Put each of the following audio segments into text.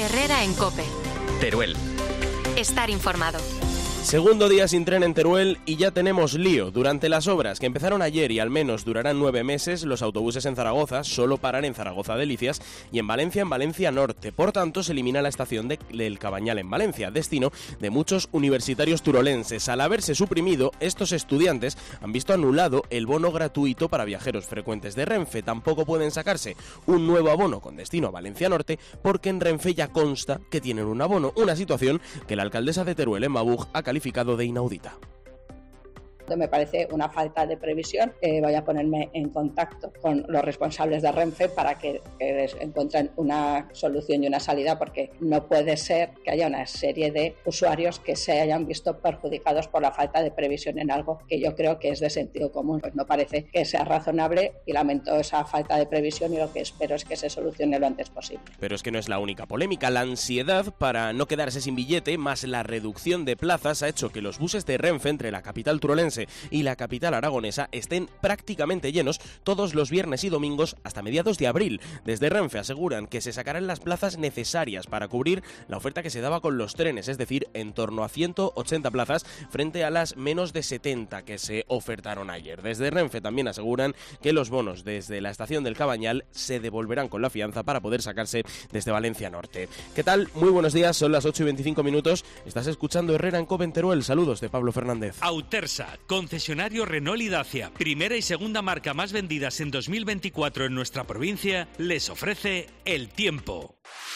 Herrera en COPE. Teruel. Estar informado. Segundo día sin tren en Teruel y ya tenemos lío. Durante las obras que empezaron ayer y al menos durarán 9 meses, los autobuses en Zaragoza solo paran en Zaragoza Delicias y en Valencia Norte. Por tanto, se elimina la estación del Cabañal en Valencia, destino de muchos universitarios turolenses. Al haberse suprimido, estos estudiantes han visto anulado el bono gratuito para viajeros frecuentes de Renfe. Tampoco pueden sacarse un nuevo abono con destino a Valencia Norte porque en Renfe ya consta que tienen un abono, una situación que la alcaldesa de Teruel, Emma Buch, ha calificado de inaudita. Me parece una falta de previsión. Voy a ponerme en contacto con los responsables de Renfe para que encuentren una solución y una salida, porque no puede ser que haya una serie de usuarios que se hayan visto perjudicados por la falta de previsión en algo que yo creo que es de sentido común. Pues no parece que sea razonable y lamento esa falta de previsión y lo que espero es que se solucione lo antes posible. Pero es que no es la única polémica. La ansiedad para no quedarse sin billete más la reducción de plazas ha hecho que los buses de Renfe entre la capital turolense y la capital aragonesa estén prácticamente llenos todos los viernes y domingos hasta mediados de abril. Desde Renfe aseguran que se sacarán las plazas necesarias para cubrir la oferta que se daba con los trenes, es decir, en torno a 180 plazas frente a las menos de 70 que se ofertaron ayer. Desde Renfe también aseguran que los bonos desde la estación del Cabañal se devolverán con la fianza para poder sacarse desde Valencia Norte. ¿Qué tal? Muy buenos días, son las 8:25. Estás escuchando Herrera en COPE en Teruel. Saludos de Pablo Fernández. Autersa, concesionario Renault y Dacia, primera y segunda marca más vendidas en 2024 en nuestra provincia, les ofrece el tiempo.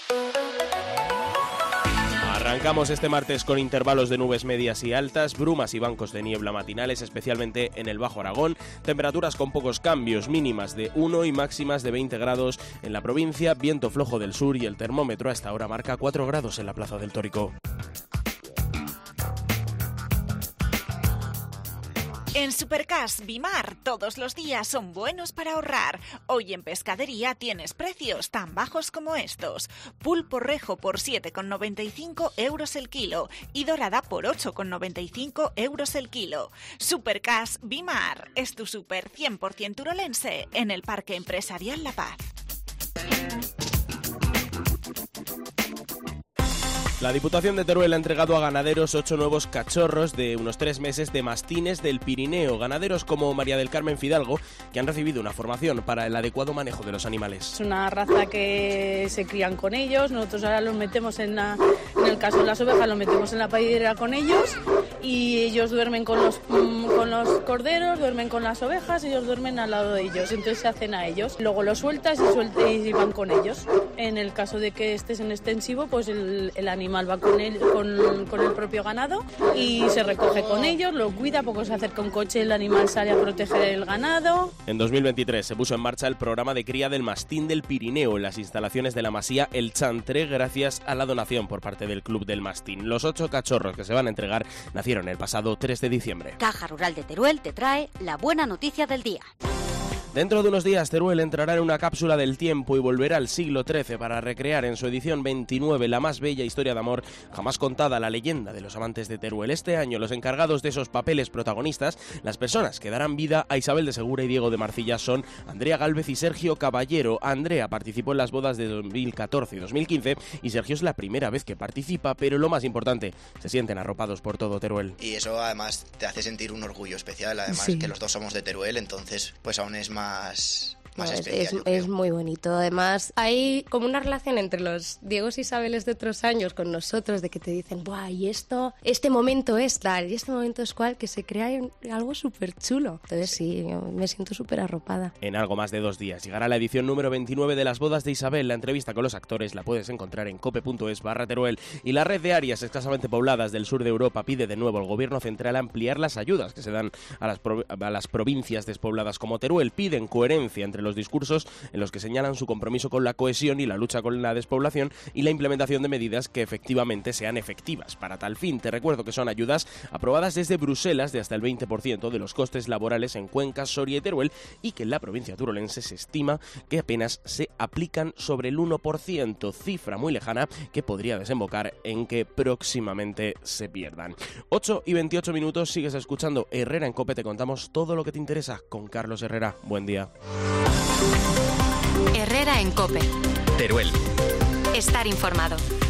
Arrancamos este martes con intervalos de nubes medias y altas, brumas y bancos de niebla matinales, especialmente en el Bajo Aragón, temperaturas con pocos cambios, mínimas de 1 y máximas de 20 grados en la provincia, viento flojo del sur y el termómetro a esta hora marca 4 grados en la Plaza del Tórico. En Supercash Bimar, todos los días son buenos para ahorrar. Hoy en pescadería tienes precios tan bajos como estos. Pulpo rejo por 7,95 euros el kilo y dorada por 8,95 euros el kilo. Supercash Bimar es tu super 100% turolense en el Parque Empresarial La Paz. La Diputación de Teruel ha entregado a ganaderos 8 nuevos cachorros de unos 3 meses de mastines del Pirineo. Ganaderos como María del Carmen Fidalgo, que han recibido una formación para el adecuado manejo de los animales. Es una raza que se crían con ellos. Nosotros ahora los metemos en el caso de las ovejas, los metemos en la paidera con ellos y ellos duermen con los corderos, duermen con las ovejas, ellos duermen al lado de ellos. Entonces se hacen a ellos. Luego los sueltas y van con ellos. En el caso de que estés en extensivo, pues el animal va con el propio ganado y se recoge con ellos, lo cuida, poco se acerca un coche, el animal sale a proteger el ganado. En 2023 se puso en marcha el programa de cría del mastín del Pirineo en las instalaciones de la masía El Chantre, gracias a la donación por parte del Club del Mastín. Los 8 cachorros que se van a entregar nacieron el pasado 3 de diciembre. Caja Rural de Teruel te trae la buena noticia del día. Dentro de unos días, Teruel entrará en una cápsula del tiempo y volverá al siglo XIII para recrear en su edición 29 la más bella historia de amor jamás contada, la leyenda de los amantes de Teruel. Este año, los encargados de esos papeles protagonistas, las personas que darán vida a Isabel de Segura y Diego de Marcilla, son Andrea Gálvez y Sergio Caballero. Andrea participó en las bodas de 2014 y 2015 y Sergio es la primera vez que participa, pero lo más importante, se sienten arropados por todo Teruel. Y eso además te hace sentir un orgullo especial, además sí. Que los dos somos de Teruel, entonces pues aún es más especial. Es muy bonito. Además, hay como una relación entre los Diegos y Isabeles de otros años con nosotros, de que te dicen, ¡buah! Y esto, este momento es tal, y este momento es cual, que se crea algo súper chulo. Entonces sí, me siento súper arropada. En algo más de 2 días llegará la edición número 29 de las bodas de Isabel. La entrevista con los actores la puedes encontrar en cope.es/Teruel. Y la red de áreas escasamente pobladas del sur de Europa pide de nuevo al gobierno central ampliar las ayudas que se dan a las provincias despobladas como Teruel. Piden coherencia entre los discursos en los que señalan su compromiso con la cohesión y la lucha con la despoblación y la implementación de medidas que efectivamente sean efectivas. Para tal fin, te recuerdo que son ayudas aprobadas desde Bruselas de hasta el 20% de los costes laborales en Cuenca, Soria y Teruel, y que en la provincia turolense se estima que apenas se aplican sobre el 1%, cifra muy lejana que podría desembocar en que próximamente se pierdan. 8:28, sigues escuchando Herrera en COPE, te contamos todo lo que te interesa con Carlos Herrera. Buen día. Herrera en COPE. Teruel. Estar informado.